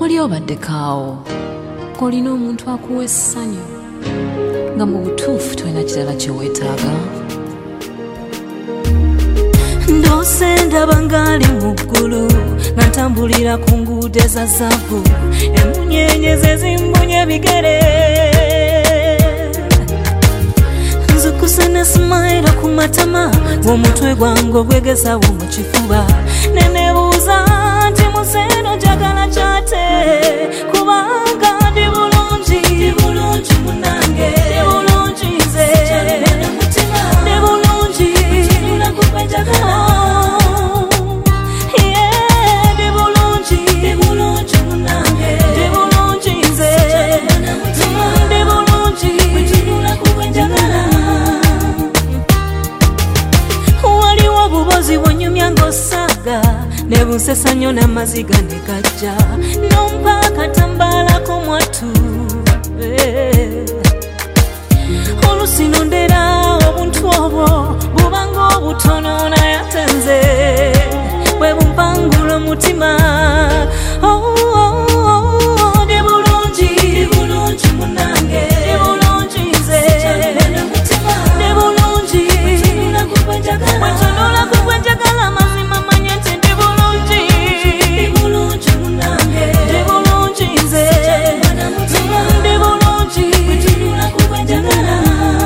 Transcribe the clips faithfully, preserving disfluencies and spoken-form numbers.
oli obaddekaawo kolina omuntu akuwa essanyu nga mu butuufu tolina kirala kye weetaaga. Ndose ndaba ngali mu ggulu nga ntambulira ku nguudo eza zaabu, emunyenye ze zimbunye ebigere, nzukusa ne simayira ku matama, omutwe gwange ogwegezawo mu kifuba, nenebuuza nti museno njagala kyate, kubanga ndi bulungi, ndi bulungi munange, ndi bulungi nze, ndi bulungi nakube njagala. Nebunsesa nnyo n'amaziga ne gajja nompa akatambala ku mwatu, oluusi nondera obuntu obwo bubanga obutono naye ate nze bwe bumpangula omutima. Ndi bulungi, ndi bulungi munange, ndi bulungi nze, ndi bulungi bwetunula ku gwe njagala mazima manye nti ndi bulungi, ndi bulungi munange, ndi bulungi nze, ndi bulungi bwetunula ku gwe njagala.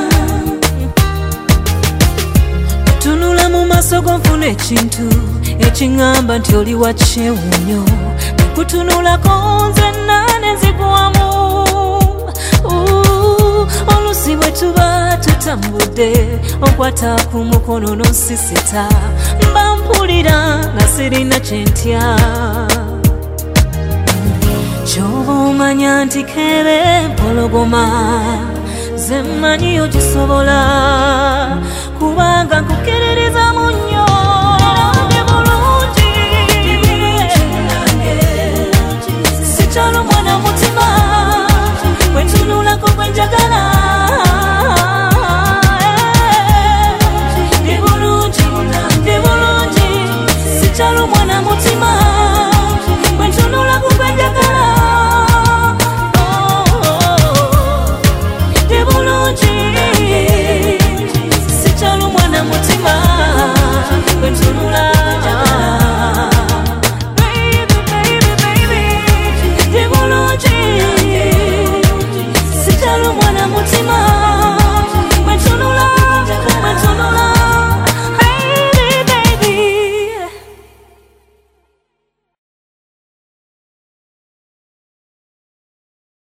Tunula mu maaso go nfuna ekintu ekiŋŋamba nti oli wa kyewuunyo, nekutunulako nze nane nzigwamu. Oluusi bwe tuba tutambudde onkwata ku mukono n'onsisita, mba mpulira nga sirina kye ntya. Ky'oba omanya nti kebe mpologoma ze mmanyi ogisobola, kubanga nkukiririza